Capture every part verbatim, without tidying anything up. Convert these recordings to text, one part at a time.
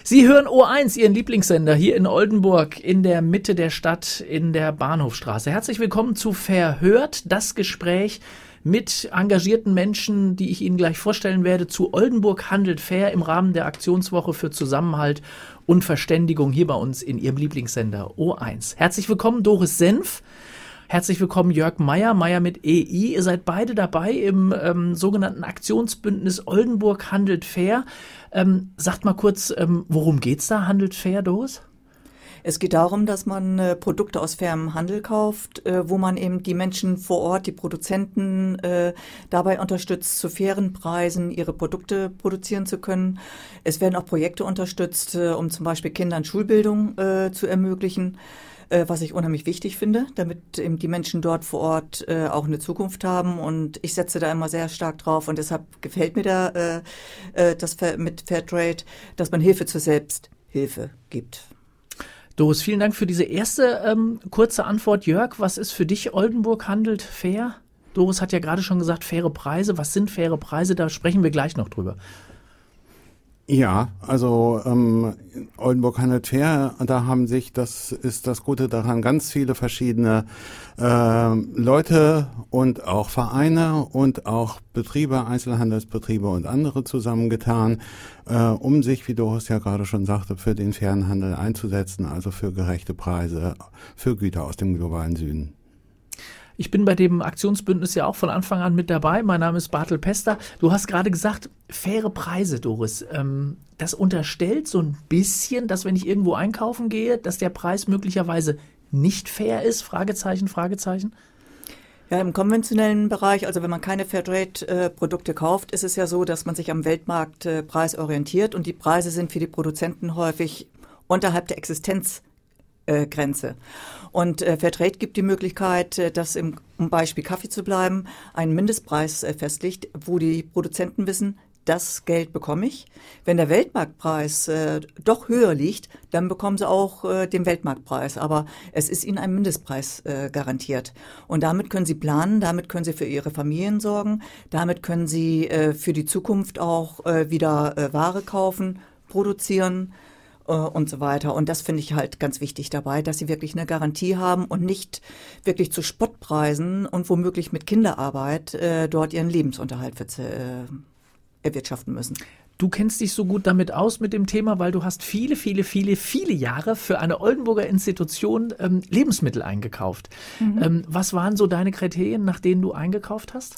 Sie hören O eins, Ihren Lieblingssender hier in Oldenburg, in der Mitte der Stadt, in der Bahnhofstraße. Herzlich willkommen zu Verhört, das Gespräch mit engagierten Menschen, die ich Ihnen gleich vorstellen werde, zu Oldenburg handelt fair im Rahmen der Aktionswoche für Zusammenhalt und Verständigung hier bei uns in Ihrem Lieblingssender O eins. Herzlich willkommen, Doris Senf. Herzlich willkommen, Jörg Meyer, Meyer mit E I. Ihr seid beide dabei im ähm, sogenannten Aktionsbündnis Oldenburg handelt fair. Ähm, sagt mal kurz, ähm, worum geht's da, handelt fair, Doris? Es geht darum, dass man äh, Produkte aus fairem Handel kauft, äh, wo man eben die Menschen vor Ort, die Produzenten äh, dabei unterstützt, zu fairen Preisen ihre Produkte produzieren zu können. Es werden auch Projekte unterstützt, äh, um zum Beispiel Kindern Schulbildung äh, zu ermöglichen, äh, was ich unheimlich wichtig finde, damit eben die Menschen dort vor Ort äh, auch eine Zukunft haben. Und ich setze da immer sehr stark drauf und deshalb gefällt mir da äh, äh, das mit Fairtrade, dass man Hilfe zur Selbsthilfe gibt. Doris, vielen Dank für diese erste ähm, kurze Antwort. Jörg, was ist für dich Oldenburg handelt fair? Doris hat ja gerade schon gesagt, faire Preise. Was sind faire Preise? Da sprechen wir gleich noch drüber. Ja, also ähm, Oldenburg handelt fair, da haben sich, das ist das Gute daran, ganz viele verschiedene äh, Leute und auch Vereine und auch Betriebe, Einzelhandelsbetriebe und andere zusammengetan, äh, um sich, wie Doris ja gerade schon sagte, für den fairen Handel einzusetzen, also für gerechte Preise, für Güter aus dem globalen Süden. Ich bin bei dem Aktionsbündnis ja auch von Anfang an mit dabei. Mein Name ist Bartel Pester. Du hast gerade gesagt, faire Preise, Doris. Ähm, das unterstellt so ein bisschen, dass wenn ich irgendwo einkaufen gehe, dass der Preis möglicherweise nicht fair ist? Fragezeichen, Fragezeichen. Ja, im konventionellen Bereich, also wenn man keine Fairtrade-Produkte kauft, ist es ja so, dass man sich am Weltmarktpreis orientiert und die Preise sind für die Produzenten häufig unterhalb der Existenz Grenze. Und äh, Fairtrade gibt die Möglichkeit, äh, dass im, um Beispiel Kaffee zu bleiben, einen Mindestpreis äh, festlegt, wo die Produzenten wissen, das Geld bekomme ich. Wenn der Weltmarktpreis äh, doch höher liegt, dann bekommen sie auch äh, den Weltmarktpreis. Aber es ist ihnen ein Mindestpreis äh, garantiert. Und damit können sie planen, damit können sie für ihre Familien sorgen, damit können sie äh, für die Zukunft auch äh, wieder äh, Ware kaufen, produzieren und so weiter. Und das finde ich halt ganz wichtig dabei, dass sie wirklich eine Garantie haben und nicht wirklich zu Spottpreisen und womöglich mit Kinderarbeit äh, dort ihren Lebensunterhalt für, äh, erwirtschaften müssen. Du kennst dich so gut damit aus mit dem Thema, weil du hast viele, viele, viele, viele Jahre für eine Oldenburger Institution ähm, Lebensmittel eingekauft. Mhm. Ähm, was waren so deine Kriterien, nach denen du eingekauft hast?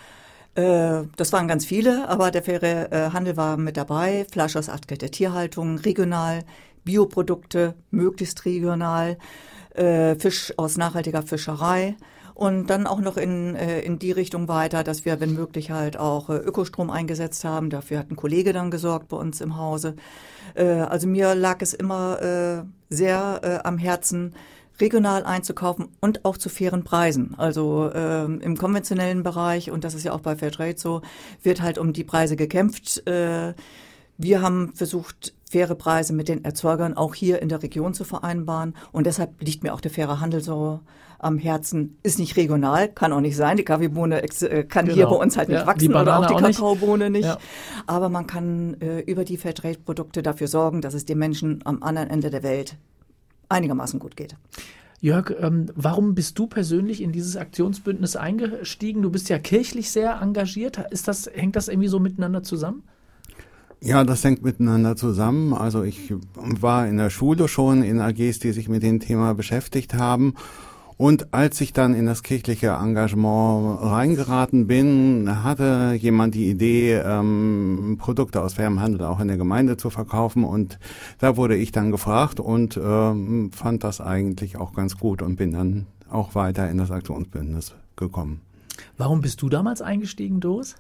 Das waren ganz viele, aber der faire Handel war mit dabei. Fleisch aus artgerechter Tierhaltung, regional, Bioprodukte, möglichst regional, Fisch aus nachhaltiger Fischerei und dann auch noch in, in die Richtung weiter, dass wir, wenn möglich, halt auch Ökostrom eingesetzt haben. Dafür hat ein Kollege dann gesorgt bei uns im Hause. Also mir lag es immer sehr am Herzen, regional einzukaufen und auch zu fairen Preisen. Also ähm, im konventionellen Bereich, und das ist ja auch bei Fairtrade so, wird halt um die Preise gekämpft. Äh, wir haben versucht, faire Preise mit den Erzeugern auch hier in der Region zu vereinbaren. Und deshalb liegt mir auch der faire Handel so am Herzen. Ist nicht regional, kann auch nicht sein. Die Kaffeebohne äh, kann genau. hier bei uns halt nicht ja, wachsen oder auch die auch Kakaobohne nicht. nicht. Ja. Aber man kann äh, über die Fairtrade-Produkte dafür sorgen, dass es den Menschen am anderen Ende der Welt einigermaßen gut geht. Jörg, ähm, warum bist du persönlich in dieses Aktionsbündnis eingestiegen? Du bist ja kirchlich sehr engagiert. Ist das, hängt das irgendwie so miteinander zusammen? Ja, das hängt miteinander zusammen. Also ich war in der Schule schon in A Gs, die sich mit dem Thema beschäftigt haben. Und als ich dann in das kirchliche Engagement reingeraten bin, hatte jemand die Idee, ähm, Produkte aus fairem Handel auch in der Gemeinde zu verkaufen. Und da wurde ich dann gefragt und ähm, fand das eigentlich auch ganz gut und bin dann auch weiter in das Aktionsbündnis gekommen. Warum bist du damals eingestiegen, Doris?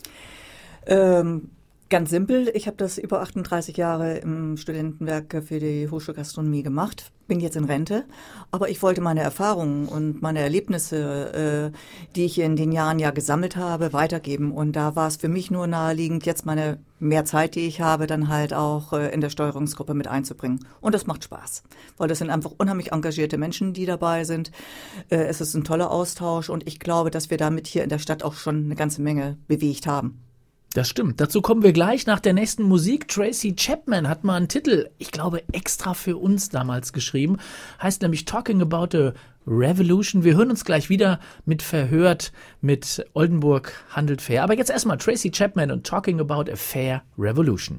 Ähm Ganz simpel, ich habe das über achtunddreißig Jahre im Studentenwerk für die Hochschulgastronomie gemacht, bin jetzt in Rente, aber ich wollte meine Erfahrungen und meine Erlebnisse, äh, die ich in den Jahren ja gesammelt habe, weitergeben. Und da war es für mich nur naheliegend, jetzt meine mehr Zeit, die ich habe, dann halt auch äh, in der Steuerungsgruppe mit einzubringen. Und das macht Spaß, weil das sind einfach unheimlich engagierte Menschen, die dabei sind. Äh, es ist ein toller Austausch und ich glaube, dass wir damit hier in der Stadt auch schon eine ganze Menge bewegt haben. Das stimmt. Dazu kommen wir gleich nach der nächsten Musik. Tracy Chapman hat mal einen Titel, ich glaube, extra für uns damals geschrieben. Heißt nämlich Talking About a Revolution. Wir hören uns gleich wieder mit Verhört mit Oldenburg handelt fair. Aber jetzt erstmal Tracy Chapman und Talking About a Fair Revolution.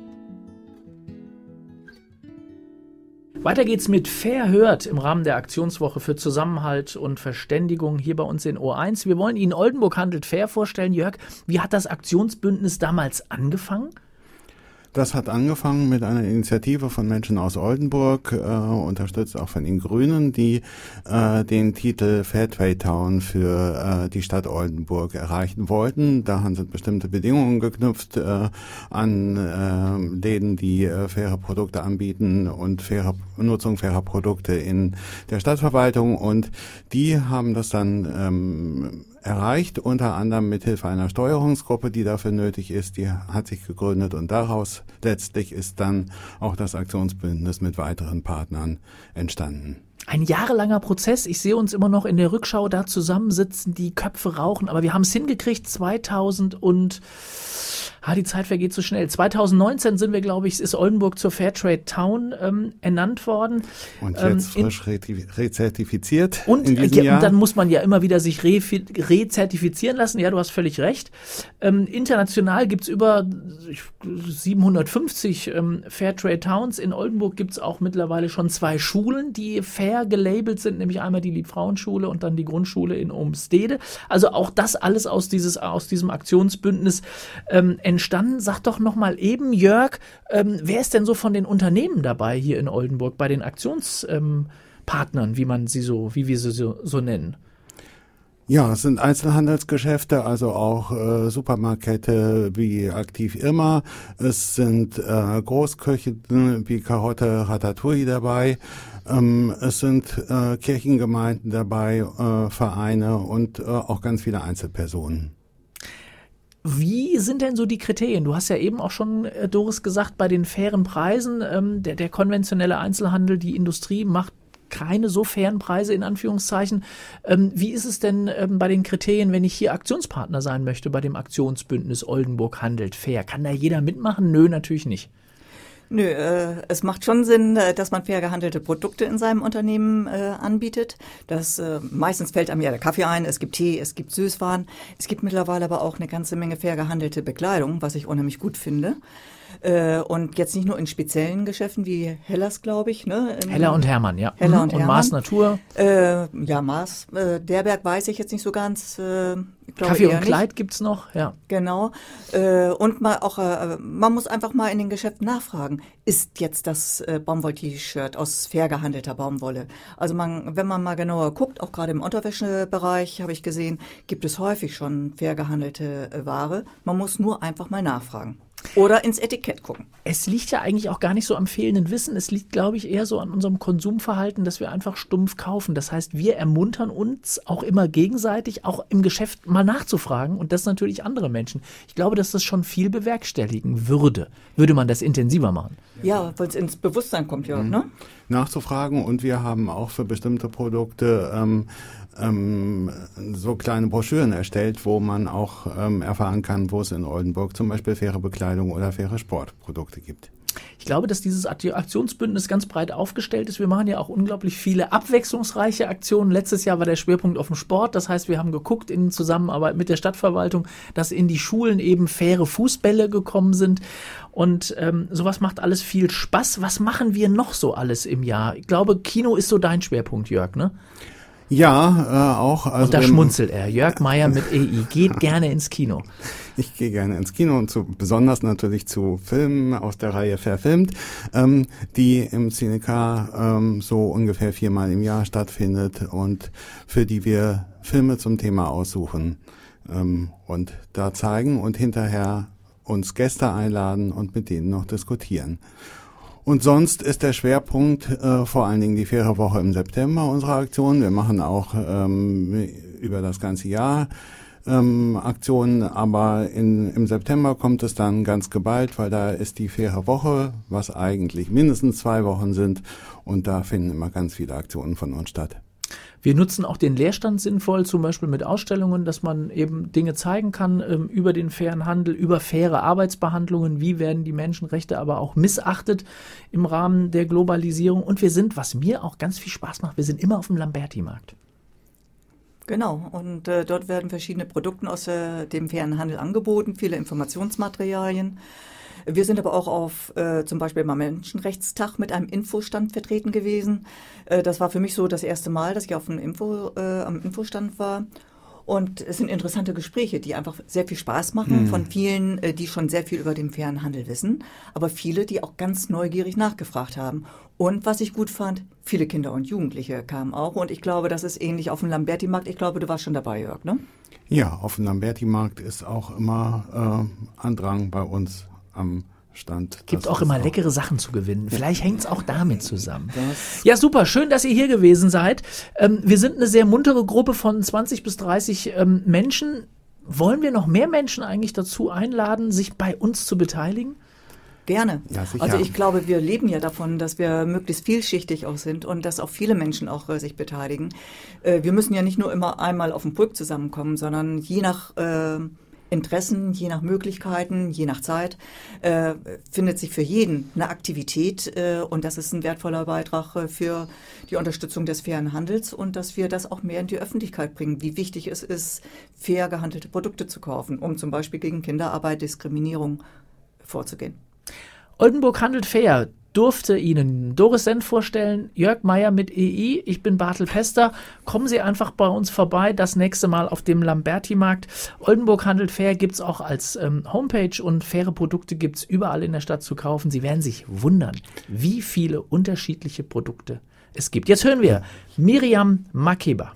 Weiter geht's mit Verhört im Rahmen der Aktionswoche für Zusammenhalt und Verständigung hier bei uns in O eins. Wir wollen Ihnen Oldenburg handelt fair vorstellen. Jörg, wie hat das Aktionsbündnis damals angefangen? Das hat angefangen mit einer Initiative von Menschen aus Oldenburg, äh, unterstützt auch von den Grünen, die äh, den Titel Fairtrade Town für äh, die Stadt Oldenburg erreichen wollten. Daran sind bestimmte Bedingungen geknüpft äh, an äh, Läden, die äh, faire Produkte anbieten und faire Nutzung fairer Produkte in der Stadtverwaltung. Und die haben das dann ähm, erreicht, unter anderem mit Hilfe einer Steuerungsgruppe, die dafür nötig ist. Die hat sich gegründet und daraus letztlich ist dann auch das Aktionsbündnis mit weiteren Partnern entstanden. Ein jahrelanger Prozess. Ich sehe uns immer noch in der Rückschau da zusammensitzen, die Köpfe rauchen, aber wir haben es hingekriegt. zweitausend und ah, die Zeit vergeht so schnell. zweitausendneunzehn sind wir, glaube ich, ist Oldenburg zur Fairtrade Town ähm, ernannt worden. Und jetzt ähm, frisch rezertifiziert und, in diesem ja, Jahr. Und dann muss man ja immer wieder sich re- rezertifizieren lassen. Ja, du hast völlig recht. Ähm, international gibt's über siebenhundertfünfzig ähm, Fairtrade Towns. In Oldenburg gibt's auch mittlerweile schon zwei Schulen, die fair gelabelt sind, nämlich einmal die Liebfrauenschule und dann die Grundschule in Umstede. Also auch das alles aus, dieses, aus diesem Aktionsbündnis ähm, entstanden. Sag doch noch mal eben, Jörg, ähm, wer ist denn so von den Unternehmen dabei hier in Oldenburg, bei den Aktionspartnern, ähm, wie man sie so, wie wir sie so, so nennen? Ja, es sind Einzelhandelsgeschäfte, also auch äh, Supermarkete wie Aktiv Irma. Es sind äh, Großküchen wie Karotte, Ratatouille dabei. Ähm, es sind äh, Kirchengemeinden dabei, äh, Vereine und äh, auch ganz viele Einzelpersonen. Wie sind denn so die Kriterien? Du hast ja eben auch schon, äh, Doris, gesagt, bei den fairen Preisen, ähm, der, der konventionelle Einzelhandel, die Industrie macht keine so fairen Preise in Anführungszeichen. Ähm, wie ist es denn ähm, bei den Kriterien, wenn ich hier Aktionspartner sein möchte bei dem Aktionsbündnis Oldenburg handelt fair? Kann da jeder mitmachen? Nö, natürlich nicht. Nö, äh, es macht schon Sinn, dass man fair gehandelte Produkte in seinem Unternehmen äh, anbietet. Das äh, meistens fällt einem ja der Kaffee ein, es gibt Tee, es gibt Süßwaren. Es gibt mittlerweile aber auch eine ganze Menge fair gehandelte Bekleidung, was ich unheimlich gut finde. Äh, und jetzt nicht nur in speziellen Geschäften wie Hellers, glaube ich. Ne? Heller und Hermann, ja. Heller mhm. und, und Hermann. Maß Natur. Äh, ja, Maß. Äh, Derberg weiß ich jetzt nicht so ganz. Äh, ich glaube Kaffee und nicht. Kleid gibt's noch, ja. Genau. Äh, und mal auch, äh, man muss einfach mal in den Geschäften nachfragen. Ist jetzt das äh, Baumwoll-T-Shirt aus fair gehandelter Baumwolle? Also man, wenn man mal genauer guckt, auch gerade im Unterwäschebereich habe ich gesehen, gibt es häufig schon fair gehandelte äh, Ware. Man muss nur einfach mal nachfragen. Oder ins Etikett gucken. Es liegt ja eigentlich auch gar nicht so am fehlenden Wissen. Es liegt, glaube ich, eher so an unserem Konsumverhalten, dass wir einfach stumpf kaufen. Das heißt, wir ermuntern uns auch immer gegenseitig, auch im Geschäft mal nachzufragen und das natürlich andere Menschen. Ich glaube, dass das schon viel bewerkstelligen würde, würde man das intensiver machen. Ja, weil es ins Bewusstsein kommt, ja, mhm. ne? Nachzufragen, und wir haben auch für bestimmte Produkte ähm, ähm, so kleine Broschüren erstellt, wo man auch ähm, erfahren kann, wo es in Oldenburg zum Beispiel faire Bekleidung oder faire Sportprodukte gibt. Ich glaube, dass dieses Aktionsbündnis ganz breit aufgestellt ist. Wir machen ja auch unglaublich viele abwechslungsreiche Aktionen. Letztes Jahr war der Schwerpunkt auf dem Sport. Das heißt, wir haben geguckt in Zusammenarbeit mit der Stadtverwaltung, dass in die Schulen eben faire Fußbälle gekommen sind. Und ähm, sowas macht alles viel Spaß. Was machen wir noch so alles im Jahr? Ich glaube, Kino ist so dein Schwerpunkt, Jörg, ne? Ja, äh, auch. Also und da schmunzelt er. Jörg Meier mit E I geht gerne ins Kino. Ich gehe gerne ins Kino und zu, besonders natürlich zu Filmen aus der Reihe Verfilmt, ähm, die im Cinecar ähm, so ungefähr viermal im Jahr stattfindet und für die wir Filme zum Thema aussuchen ähm, und da zeigen und hinterher uns Gäste einladen und mit denen noch diskutieren. Und sonst ist der Schwerpunkt äh, vor allen Dingen die faire Woche im September unserer Aktion. Wir machen auch ähm, über das ganze Jahr ähm, Aktionen, aber in, im September kommt es dann ganz geballt, weil da ist die faire Woche, was eigentlich mindestens zwei Wochen sind, und da finden immer ganz viele Aktionen von uns statt. Wir nutzen auch den Leerstand sinnvoll, zum Beispiel mit Ausstellungen, dass man eben Dinge zeigen kann ähm, über den fairen Handel, über faire Arbeitsbehandlungen, wie werden die Menschenrechte aber auch missachtet im Rahmen der Globalisierung. Und wir sind, was mir auch ganz viel Spaß macht, wir sind immer auf dem Lamberti-Markt. Genau, und äh, dort werden verschiedene Produkte aus äh, dem fairen Handel angeboten, viele Informationsmaterialien. Wir sind aber auch auf äh, zum Beispiel beim Menschenrechtstag mit einem Infostand vertreten gewesen. Äh, das war für mich so das erste Mal, dass ich auf einem Info, äh, am Infostand war. Und es sind interessante Gespräche, die einfach sehr viel Spaß machen, mhm. von vielen, äh, die schon sehr viel über den fairen Handel wissen, aber viele, die auch ganz neugierig nachgefragt haben. Und was ich gut fand, viele Kinder und Jugendliche kamen auch. Und ich glaube, das ist ähnlich auf dem Lamberti-Markt. Ich glaube, du warst schon dabei, Jörg, ne? Ja, auf dem Lamberti-Markt ist auch immer äh, Andrang bei uns am Stand. Gibt auch immer auch leckere Sachen zu gewinnen. Vielleicht hängt es auch damit zusammen. Das ja, super. Schön, dass ihr hier gewesen seid. Ähm, wir sind eine sehr muntere Gruppe von zwanzig bis dreißig ähm, Menschen. Wollen wir noch mehr Menschen eigentlich dazu einladen, sich bei uns zu beteiligen? Gerne. Ja, also ich glaube, wir leben ja davon, dass wir möglichst vielschichtig auch sind und dass auch viele Menschen auch äh, sich beteiligen. Äh, wir müssen ja nicht nur immer einmal auf dem Pulk zusammenkommen, sondern je nach äh, Interessen, je nach Möglichkeiten, je nach Zeit, äh, findet sich für jeden eine Aktivität äh, und das ist ein wertvoller Beitrag äh, für die Unterstützung des fairen Handels und dass wir das auch mehr in die Öffentlichkeit bringen, wie wichtig es ist, fair gehandelte Produkte zu kaufen, um zum Beispiel gegen Kinderarbeit, Diskriminierung vorzugehen. Oldenburg handelt fair. Durfte Ihnen Doris Senn vorstellen, Jörg Meyer mit E I, ich bin Bartel Pester. Kommen Sie einfach bei uns vorbei, das nächste Mal auf dem Lamberti-Markt. Oldenburg handelt fair gibt's auch als ähm, Homepage und faire Produkte gibt's überall in der Stadt zu kaufen. Sie werden sich wundern, wie viele unterschiedliche Produkte es gibt. Jetzt hören wir Miriam Makeba.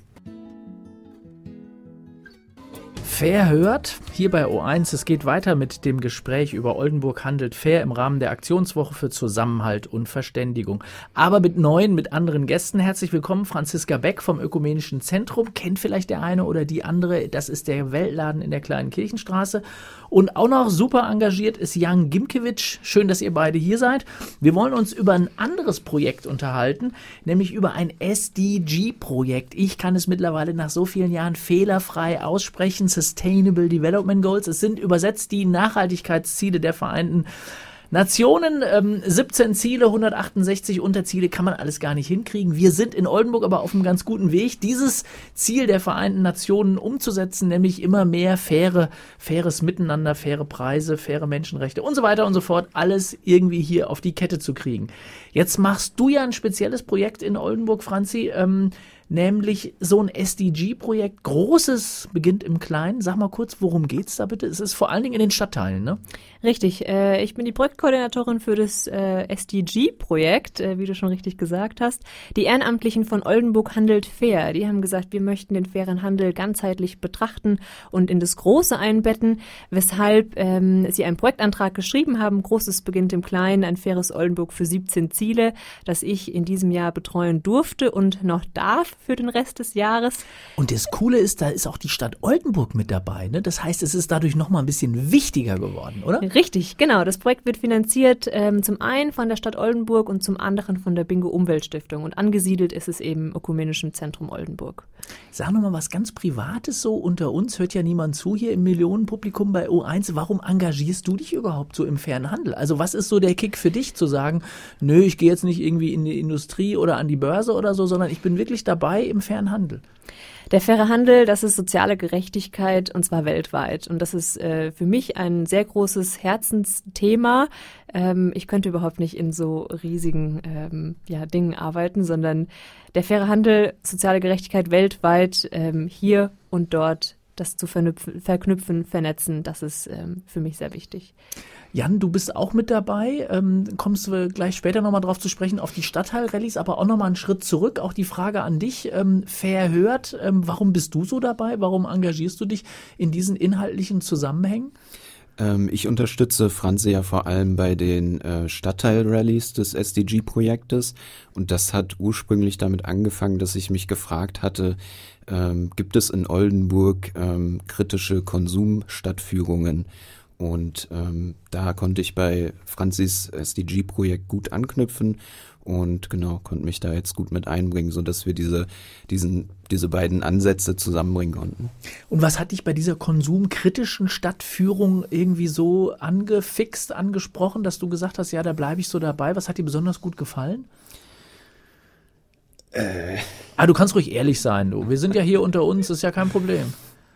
Fair hört, hier bei O eins, es geht weiter mit dem Gespräch über Oldenburg handelt fair im Rahmen der Aktionswoche für Zusammenhalt und Verständigung. Aber mit neuen, mit anderen Gästen. Herzlich willkommen, Franziska Beck vom Ökumenischen Zentrum. Kennt vielleicht der eine oder die andere, das ist der Weltladen in der Kleinen Kirchenstraße. Und auch noch super engagiert ist Jan Gimkewitsch. Schön, dass ihr beide hier seid. Wir wollen uns über ein anderes Projekt unterhalten, nämlich über ein S D G-Projekt. Ich kann es mittlerweile nach so vielen Jahren fehlerfrei aussprechen. Sustainable Development Goals. Es sind übersetzt die Nachhaltigkeitsziele der Vereinten Nationen. Ähm, siebzehn Ziele, hundertachtundsechzig Unterziele, kann man alles gar nicht hinkriegen. Wir sind in Oldenburg aber auf einem ganz guten Weg, dieses Ziel der Vereinten Nationen umzusetzen, nämlich immer mehr faire, faires Miteinander, faire Preise, faire Menschenrechte und so weiter und so fort, alles irgendwie hier auf die Kette zu kriegen. Jetzt machst du ja ein spezielles Projekt in Oldenburg, Franzi, ähm, nämlich so ein S D G-Projekt, großes, beginnt im Kleinen. Sag mal kurz, worum geht's da bitte? Es ist vor allen Dingen in den Stadtteilen, ne? Richtig, äh, ich bin die Projektkoordinatorin für das äh, S D G-Projekt, äh, wie du schon richtig gesagt hast. Die Ehrenamtlichen von Oldenburg handelt fair. Die haben gesagt, wir möchten den fairen Handel ganzheitlich betrachten und in das Große einbetten, weshalb ähm, sie einen Projektantrag geschrieben haben. Großes beginnt im Kleinen, ein faires Oldenburg für siebzehn Ziele, das ich in diesem Jahr betreuen durfte und noch darf für den Rest des Jahres. Und das Coole ist, da ist auch die Stadt Oldenburg mit dabei, ne? Das heißt, es ist dadurch noch mal ein bisschen wichtiger geworden, oder? Richtig, genau. Das Projekt wird finanziert ähm, zum einen von der Stadt Oldenburg und zum anderen von der Bingo Umweltstiftung. Und angesiedelt ist es eben im Ökumenischen Zentrum Oldenburg. Sag noch mal was ganz Privates so unter uns. Hört ja niemand zu hier im Millionenpublikum bei O eins. Warum engagierst du dich überhaupt so im fairen Handel? Also was ist so der Kick für dich zu sagen, nö, ich gehe jetzt nicht irgendwie in die Industrie oder an die Börse oder so, sondern ich bin wirklich dabei im fairen Handel? Der faire Handel, das ist soziale Gerechtigkeit und zwar weltweit. Und das ist äh, für mich ein sehr großes Herzensthema. Ähm, ich könnte überhaupt nicht in so riesigen ähm, ja, Dingen arbeiten, sondern der faire Handel, soziale Gerechtigkeit weltweit, ähm, hier und dort, das zu verknüpfen, verknüpfen vernetzen, das ist ähm, für mich sehr wichtig. Jan, du bist auch mit dabei, ähm, kommst du gleich später nochmal drauf zu sprechen, auf die Stadtteilrallyes, aber auch nochmal einen Schritt zurück, auch die Frage an dich, ähm, fair hört, ähm, warum bist du so dabei, warum engagierst du dich in diesen inhaltlichen Zusammenhängen? Ähm, ich unterstütze Franzi ja vor allem bei den äh, Stadtteilrallyes des S D G-Projektes und das hat ursprünglich damit angefangen, dass ich mich gefragt hatte, ähm, gibt es in Oldenburg ähm, kritische Konsumstadtführungen? Und ähm, da konnte ich bei Franzis S D G-Projekt gut anknüpfen und genau, konnte mich da jetzt gut mit einbringen, sodass wir diese, diesen, diese beiden Ansätze zusammenbringen konnten. Und was hat dich bei dieser konsumkritischen Stadtführung irgendwie so angefixt, angesprochen, dass du gesagt hast, ja, da bleibe ich so dabei? Was hat dir besonders gut gefallen? Äh. Ah, du kannst ruhig ehrlich sein, du. Wir sind ja hier unter uns, ist ja kein Problem.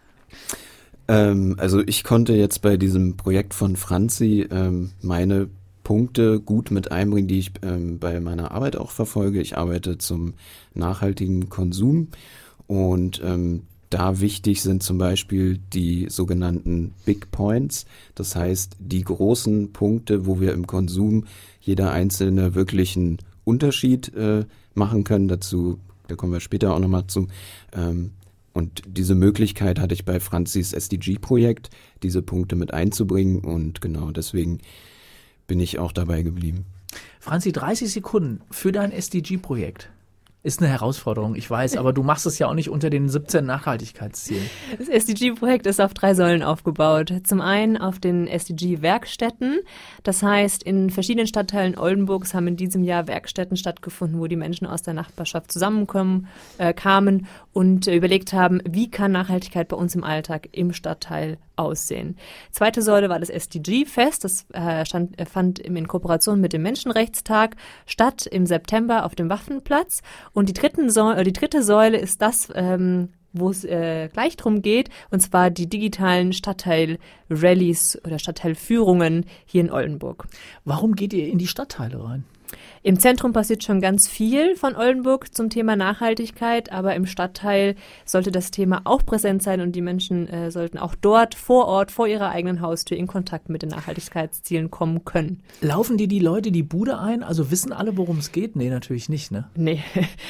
Ähm, also ich konnte jetzt bei diesem Projekt von Franzi ähm, meine Punkte gut mit einbringen, die ich ähm, bei meiner Arbeit auch verfolge. Ich arbeite zum nachhaltigen Konsum und ähm, da wichtig sind zum Beispiel die sogenannten Big Points. Das heißt, die großen Punkte, wo wir im Konsum jeder einzelne wirklich einen Unterschied äh, machen können. Dazu, da kommen wir später auch nochmal zu. Ähm, Und diese Möglichkeit hatte ich bei Franzis S D G-Projekt, diese Punkte mit einzubringen und genau deswegen bin ich auch dabei geblieben. Franzi, dreißig Sekunden für dein S D G-Projekt. Ist eine Herausforderung, ich weiß, aber du machst es ja auch nicht unter den siebzehn Nachhaltigkeitszielen. Das S D G-Projekt ist auf drei Säulen aufgebaut. Zum einen auf den S D G-Werkstätten. Das heißt, in verschiedenen Stadtteilen Oldenburgs haben in diesem Jahr Werkstätten stattgefunden, wo die Menschen aus der Nachbarschaft zusammenkommen, äh, kamen und äh, überlegt haben, wie kann Nachhaltigkeit bei uns im Alltag im Stadtteil aussehen. Zweite Säule war das S D G-Fest. Das äh, stand, äh, fand in Kooperation mit dem Menschenrechtstag statt im September auf dem Waffenplatz. Und die, dritten Säule, die dritte Säule ist das, ähm, wo es äh, gleich drum geht, und zwar die digitalen Stadtteil-Rallies oder Stadtteilführungen hier in Oldenburg. Warum geht ihr in die Stadtteile rein? Im Zentrum passiert schon ganz viel von Oldenburg zum Thema Nachhaltigkeit, aber im Stadtteil sollte das Thema auch präsent sein und die Menschen äh, sollten auch dort vor Ort, vor ihrer eigenen Haustür in Kontakt mit den Nachhaltigkeitszielen kommen können. Laufen dir die Leute die Bude ein? Also wissen alle, worum es geht? Nee, natürlich nicht, ne? Nee.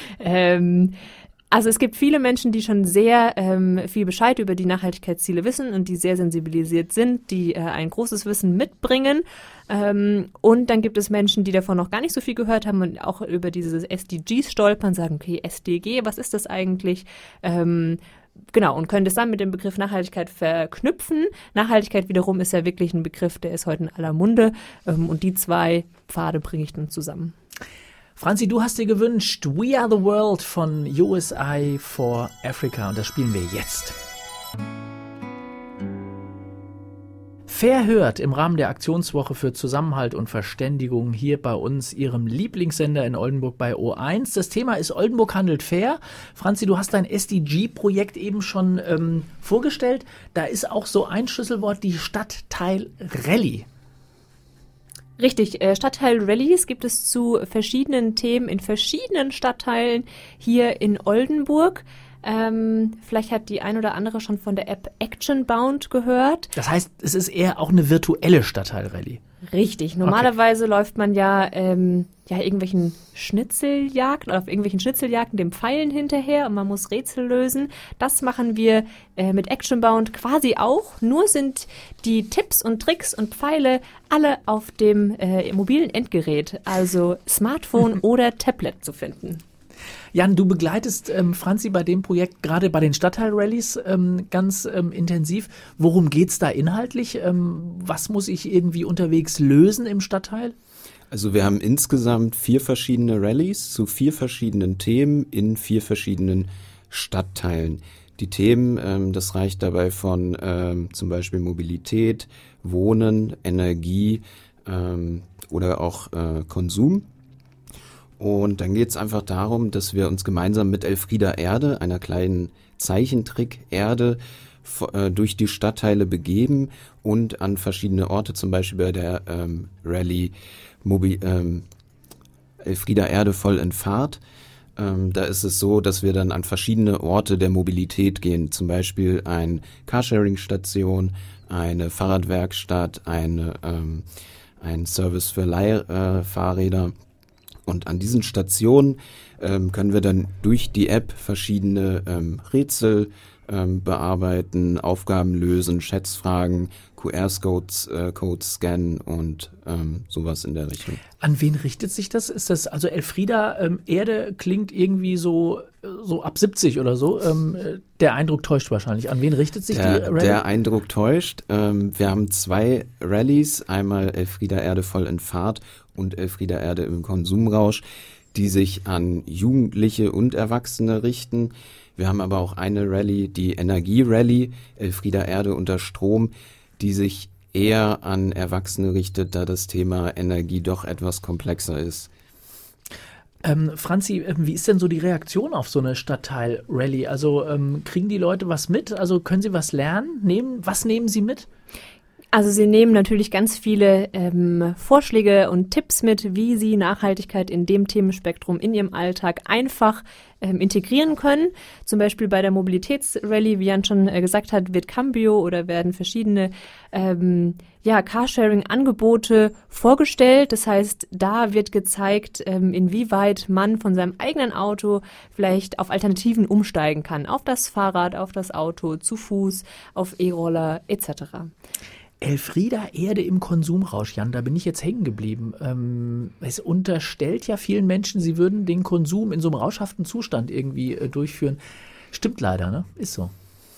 ähm, Also es gibt viele Menschen, die schon sehr ähm, viel Bescheid über die Nachhaltigkeitsziele wissen und die sehr sensibilisiert sind, die äh, ein großes Wissen mitbringen. Ähm, und dann gibt es Menschen, die davon noch gar nicht so viel gehört haben und auch über dieses S D Gs stolpern, sagen, okay, S D G, was ist das eigentlich? Ähm, Genau, und können das dann mit dem Begriff Nachhaltigkeit verknüpfen. Nachhaltigkeit wiederum ist ja wirklich ein Begriff, der ist heute in aller Munde. Ähm, und die zwei Pfade bringe ich dann zusammen. Franzi, du hast dir gewünscht We Are the World von U S I for Africa und das spielen wir jetzt. Verhört im Rahmen der Aktionswoche für Zusammenhalt und Verständigung hier bei uns, Ihrem Lieblingssender in Oldenburg bei O eins. Das Thema ist Oldenburg handelt fair. Franzi, du hast dein S D G-Projekt eben schon ähm, vorgestellt. Da ist auch so ein Schlüsselwort, die Stadtteil-Rallye. Richtig, äh, Stadtteil-Rallies gibt es zu verschiedenen Themen in verschiedenen Stadtteilen hier in Oldenburg. Ähm, vielleicht hat die ein oder andere schon von der App Actionbound gehört. Das heißt, es ist eher auch eine virtuelle Stadtteil-Rallye. Richtig. Normalerweise okay. läuft man ja, ähm, ja irgendwelchen Schnitzeljagden oder auf irgendwelchen Schnitzeljagden dem Pfeilen hinterher und man muss Rätsel lösen. Das machen wir äh, mit Actionbound quasi auch. Nur sind die Tipps und Tricks und Pfeile alle auf dem äh, mobilen Endgerät, also Smartphone oder Tablet zu finden. Jan, du begleitest ähm, Franzi bei dem Projekt, gerade bei den Stadtteil-Rallies, ähm, ganz ähm, intensiv. Worum geht's da inhaltlich? Ähm, was muss ich irgendwie unterwegs lösen im Stadtteil? Also wir haben insgesamt vier verschiedene Rallyes zu vier verschiedenen Themen in vier verschiedenen Stadtteilen. Die Themen, ähm, das reicht dabei von ähm, zum Beispiel Mobilität, Wohnen, Energie ähm, oder auch äh, Konsum. Und dann geht es einfach darum, dass wir uns gemeinsam mit Elfriede Erde, einer kleinen Zeichentrick-Erde, äh, durch die Stadtteile begeben und an verschiedene Orte, zum Beispiel bei der ähm, Rallye Mobi- ähm, Elfriede Erde voll in Fahrt. Ähm, da ist es so, dass wir dann an verschiedene Orte der Mobilität gehen, zum Beispiel eine Carsharing-Station, eine Fahrradwerkstatt, eine, ähm, ein Service für Leihfahrräder. Äh, Und an diesen Stationen ähm, können wir dann durch die App verschiedene ähm, Rätsel ähm, bearbeiten, Aufgaben lösen, Schätzfragen, Q R-Codes äh, Codes scannen und ähm, sowas in der Richtung. An wen richtet sich das? Ist das also Elfriede ähm, Erde klingt irgendwie so so ab siebzig oder so. Ähm, der Eindruck täuscht wahrscheinlich. An wen richtet sich der, die Rallye? Der Eindruck täuscht. Ähm, wir haben zwei Rallyes, einmal Elfriede Erde voll in Fahrt und Elfriede Erde im Konsumrausch, die sich an Jugendliche und Erwachsene richten. Wir haben aber auch eine Rallye, die Energie-Rallye, Elfriede Erde unter Strom, die sich eher an Erwachsene richtet, da das Thema Energie doch etwas komplexer ist. Ähm, Franzi, wie ist denn so die Reaktion auf so eine Stadtteil-Rallye? Also ähm, kriegen die Leute was mit? Also können sie was lernen? Nehmen, was nehmen sie mit? Also sie nehmen natürlich ganz viele ähm, Vorschläge und Tipps mit, wie sie Nachhaltigkeit in dem Themenspektrum in ihrem Alltag einfach ähm, integrieren können. Zum Beispiel bei der Mobilitätsrallye, wie Jan schon äh, gesagt hat, wird Cambio oder werden verschiedene ähm, ja, Carsharing-Angebote vorgestellt. Das heißt, da wird gezeigt, ähm, inwieweit man von seinem eigenen Auto vielleicht auf Alternativen umsteigen kann. Auf das Fahrrad, auf das Auto, zu Fuß, auf E-Roller et cetera. Elfriede Erde im Konsumrausch, Jan, da bin ich jetzt hängen geblieben. Ähm, es unterstellt ja vielen Menschen, sie würden den Konsum in so einem rauschhaften Zustand irgendwie äh, durchführen. Stimmt leider, ne? Ist so.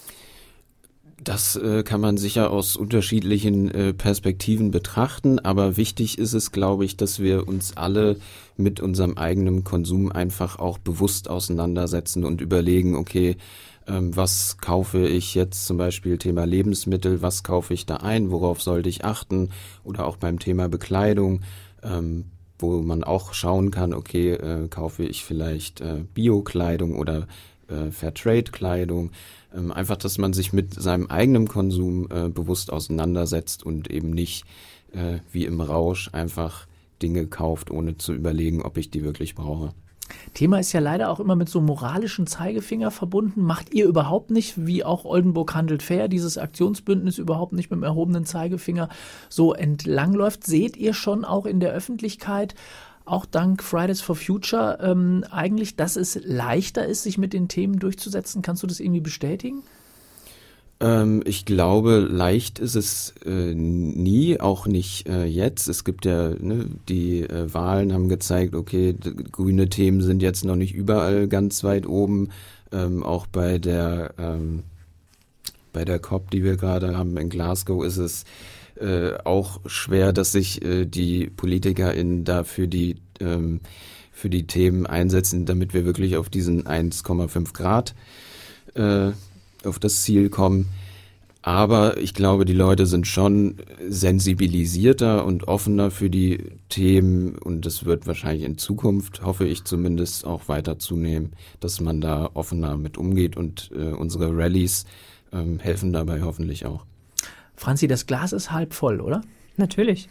Das äh, kann man sicher aus unterschiedlichen äh, Perspektiven betrachten, aber wichtig ist es, glaube ich, dass wir uns alle mit unserem eigenen Konsum einfach auch bewusst auseinandersetzen und überlegen, okay, ähm, was kaufe ich jetzt zum Beispiel Thema Lebensmittel, was kaufe ich da ein, worauf sollte ich achten, oder auch beim Thema Bekleidung, ähm, wo man auch schauen kann, okay, äh, kaufe ich vielleicht äh, Bio-Kleidung oder äh, Fairtrade-Kleidung. Ähm, einfach, dass man sich mit seinem eigenen Konsum äh, bewusst auseinandersetzt und eben nicht äh, wie im Rausch einfach Dinge kauft, ohne zu überlegen, ob ich die wirklich brauche. Thema ist ja leider auch immer mit so moralischen Zeigefinger verbunden. Macht ihr überhaupt nicht, wie auch Oldenburg handelt fair, dieses Aktionsbündnis überhaupt nicht mit dem erhobenen Zeigefinger so entlangläuft? Seht ihr schon auch in der Öffentlichkeit, auch dank Fridays for Future, ähm, eigentlich, dass es leichter ist, sich mit den Themen durchzusetzen? Kannst du das irgendwie bestätigen? Ähm, ich glaube, leicht ist es äh, nie, auch nicht äh, jetzt. Es gibt ja, ne, die äh, Wahlen haben gezeigt, okay, d- grüne Themen sind jetzt noch nicht überall ganz weit oben. Ähm, auch bei der ähm, bei der COP, die wir gerade haben in Glasgow, ist es äh, auch schwer, dass sich äh, die PolitikerInnen da für die ähm, für die Themen einsetzen, damit wir wirklich auf diesen eins Komma fünf Grad äh, auf das Ziel kommen. Aber ich glaube, die Leute sind schon sensibilisierter und offener für die Themen, und das wird wahrscheinlich in Zukunft, hoffe ich zumindest, auch weiter zunehmen, dass man da offener mit umgeht, und äh, unsere Rallyes ähm, helfen dabei hoffentlich auch. Franzi, das Glas ist halb voll, oder? Natürlich.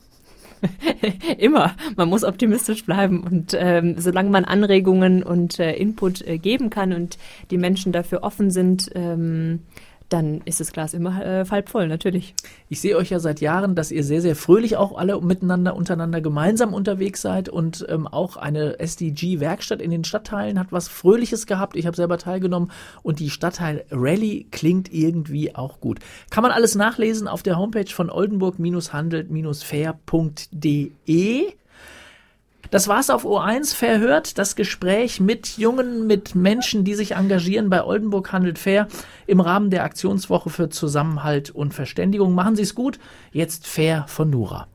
Immer. Man muss optimistisch bleiben, und ähm, solange man Anregungen und äh, Input äh, geben kann und die Menschen dafür offen sind, ähm, dann ist das Glas immer äh, halb voll, natürlich. Ich sehe euch ja seit Jahren, dass ihr sehr, sehr fröhlich auch alle miteinander, untereinander gemeinsam unterwegs seid, und ähm, auch eine S D G-Werkstatt in den Stadtteilen hat was Fröhliches gehabt. Ich habe selber teilgenommen, und die Stadtteil-Rallye klingt irgendwie auch gut. Kann man alles nachlesen auf der Homepage von oldenburg handelt fair punkt de. Das war's auf O eins Verhört, das Gespräch mit Jungen, mit Menschen, die sich engagieren bei Oldenburg handelt fair im Rahmen der Aktionswoche für Zusammenhalt und Verständigung. Machen Sie es gut. Jetzt Fair von Nura.